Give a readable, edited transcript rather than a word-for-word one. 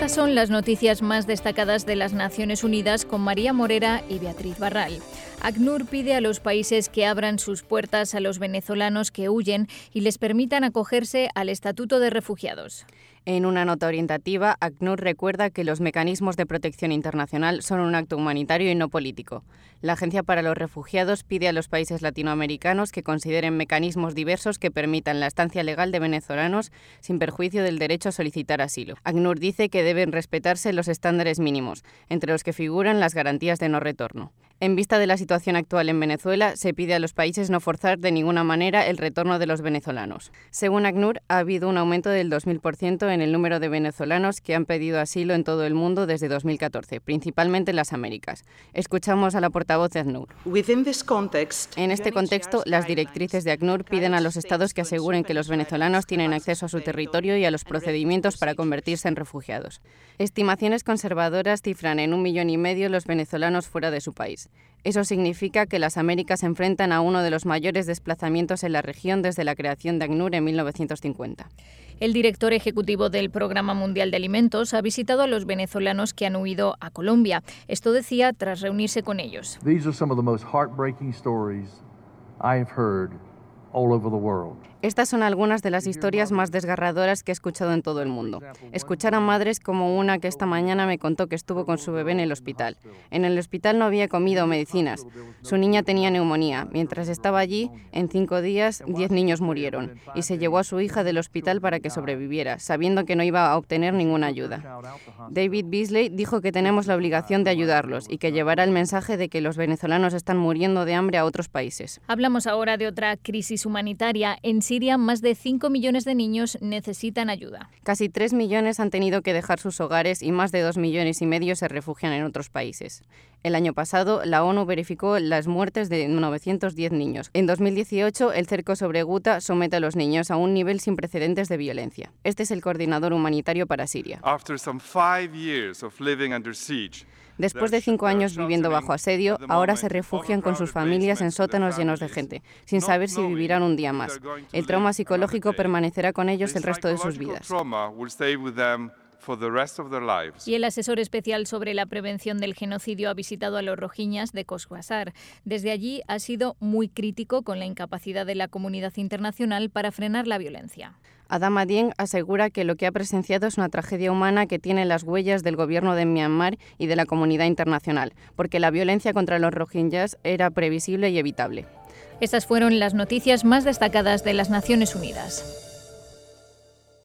Estas son las noticias más destacadas de las Naciones Unidas con María Morera y Beatriz Barral. ACNUR pide a los países que abran sus puertas a los venezolanos que huyen y les permitan acogerse al Estatuto de Refugiados. En una nota orientativa, ACNUR recuerda que los mecanismos de protección internacional son un acto humanitario y no político. La Agencia para los Refugiados pide a los países latinoamericanos que consideren mecanismos diversos que permitan la estancia legal de venezolanos sin perjuicio del derecho a solicitar asilo. ACNUR dice que deben respetarse los estándares mínimos, entre los que figuran las garantías de no retorno. En vista de la situación actual en Venezuela, se pide a los países no forzar de ninguna manera el retorno de los venezolanos. Según ACNUR, ha habido un aumento del 2000% en el número de venezolanos que han pedido asilo en todo el mundo desde 2014, principalmente en las Américas. Escuchamos a la portavoz de ACNUR. En este contexto, las directrices de ACNUR piden a los estados que aseguren que los venezolanos tienen acceso a su territorio y a los procedimientos para convertirse en refugiados. Estimaciones conservadoras cifran en 1,5 millones los venezolanos fuera de su país. Eso significa que las Américas se enfrentan a uno de los mayores desplazamientos en la región desde la creación de ACNUR en 1950. El director ejecutivo del Programa Mundial de Alimentos ha visitado a los venezolanos que han huido a Colombia. Esto decía tras reunirse con ellos. These are some of the most heartbreaking stories I have heard all over the world. Estas son algunas de las historias más desgarradoras que he escuchado en todo el mundo. Escuchar a madres como una que esta mañana me contó que estuvo con su bebé en el hospital. En el hospital no había comida o medicinas. Su niña tenía neumonía. Mientras estaba allí, en 5 días, 10 niños murieron. Y se llevó a su hija del hospital para que sobreviviera, sabiendo que no iba a obtener ninguna ayuda. David Beasley dijo que tenemos la obligación de ayudarlos y que llevará el mensaje de que los venezolanos están muriendo de hambre a otros países. Hablamos ahora de otra crisis humanitaria. En Siria, más de 5 millones de niños necesitan ayuda. Casi 3 millones han tenido que dejar sus hogares y más de 2,5 millones se refugian en otros países. El año pasado, la ONU verificó las muertes de 910 niños. En 2018, el cerco sobre Guta somete a los niños a un nivel sin precedentes de violencia. Este es el coordinador humanitario para Siria. Después de 5 años viviendo bajo asedio, ahora se refugian con sus familias en sótanos llenos de gente, sin saber si vivirán un día más. El trauma psicológico permanecerá con ellos el resto de sus vidas. Y el asesor especial sobre la prevención del genocidio ha visitado a los rohinyás de Cox's Bazar. Desde allí ha sido muy crítico con la incapacidad de la comunidad internacional para frenar la violencia. Adama Dieng asegura que lo que ha presenciado es una tragedia humana que tiene las huellas del gobierno de Myanmar y de la comunidad internacional, porque la violencia contra los rohinyás era previsible y evitable. Estas fueron las noticias más destacadas de las Naciones Unidas.